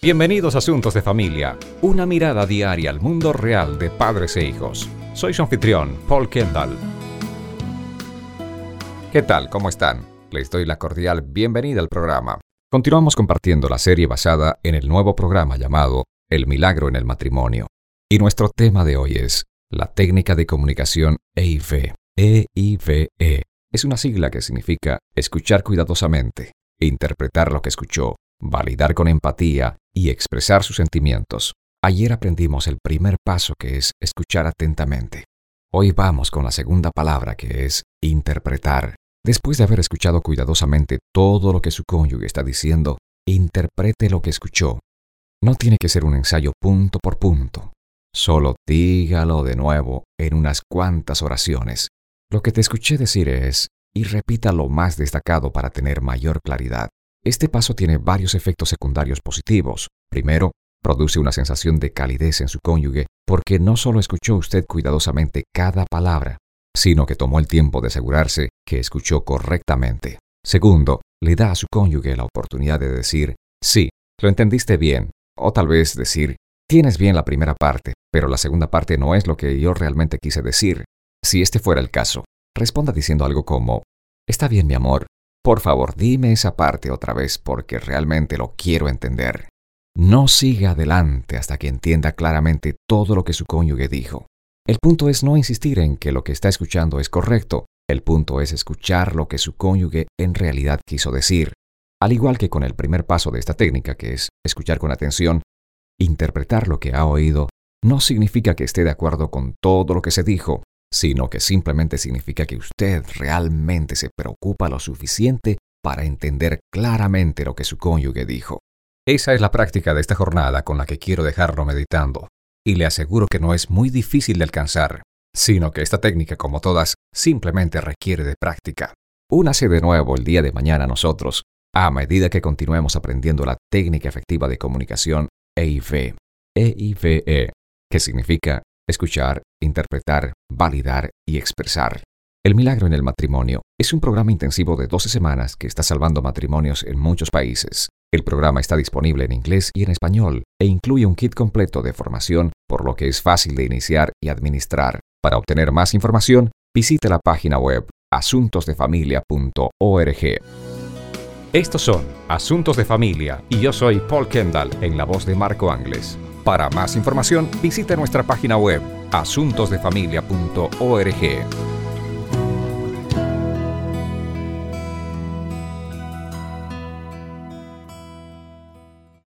Bienvenidos a Asuntos de Familia, una mirada diaria al mundo real de padres e hijos. Soy su anfitrión, Paul Kendall. ¿Qué tal? ¿Cómo están? Les doy la cordial bienvenida al programa. Continuamos compartiendo la serie basada en el nuevo programa llamado El Milagro en el Matrimonio. Y nuestro tema de hoy es la técnica de comunicación EIVE. EIVE es una sigla que significa escuchar cuidadosamente, interpretar lo que escuchó, validar con empatía y expresar sus sentimientos. Ayer aprendimos el primer paso, que es escuchar atentamente. Hoy vamos con la segunda palabra, que es interpretar. Después de haber escuchado cuidadosamente todo lo que su cónyuge está diciendo, interprete lo que escuchó. No tiene que ser un ensayo punto por punto. Solo dígalo de nuevo en unas cuantas oraciones. Lo que te escuché decir es, y repita lo más destacado para tener mayor claridad. Este paso tiene varios efectos secundarios positivos. Primero, produce una sensación de calidez en su cónyuge porque no solo escuchó usted cuidadosamente cada palabra, sino que tomó el tiempo de asegurarse que escuchó correctamente. Segundo, le da a su cónyuge la oportunidad de decir, sí, lo entendiste bien, o tal vez decir, tienes bien la primera parte, pero la segunda parte no es lo que yo realmente quise decir. Si este fuera el caso, responda diciendo algo como, está bien, mi amor, por favor, dime esa parte otra vez porque realmente lo quiero entender. No siga adelante hasta que entienda claramente todo lo que su cónyuge dijo. El punto es no insistir en que lo que está escuchando es correcto. El punto es escuchar lo que su cónyuge en realidad quiso decir. Al igual que con el primer paso de esta técnica, que es escuchar con atención, interpretar lo que ha oído no significa que esté de acuerdo con todo lo que se dijo, sino que simplemente significa que usted realmente se preocupa lo suficiente para entender claramente lo que su cónyuge dijo. Esa es la práctica de esta jornada con la que quiero dejarlo meditando. Y le aseguro que no es muy difícil de alcanzar, sino que esta técnica, como todas, simplemente requiere de práctica. Únase de nuevo el día de mañana a nosotros, a medida que continuemos aprendiendo la técnica efectiva de comunicación EIVE. EIVE, que significa escuchar, interpretar, validar y expresar. El Milagro en el Matrimonio es un programa intensivo de 12 semanas que está salvando matrimonios en muchos países. El programa está disponible en inglés y en español e incluye un kit completo de formación, por lo que es fácil de iniciar y administrar. Para obtener más información, visite la página web asuntosdefamilia.org. Estos son Asuntos de Familia y yo soy Paul Kendall en la voz de Marco Angles. Para más información, visite nuestra página web asuntosdefamilia.org.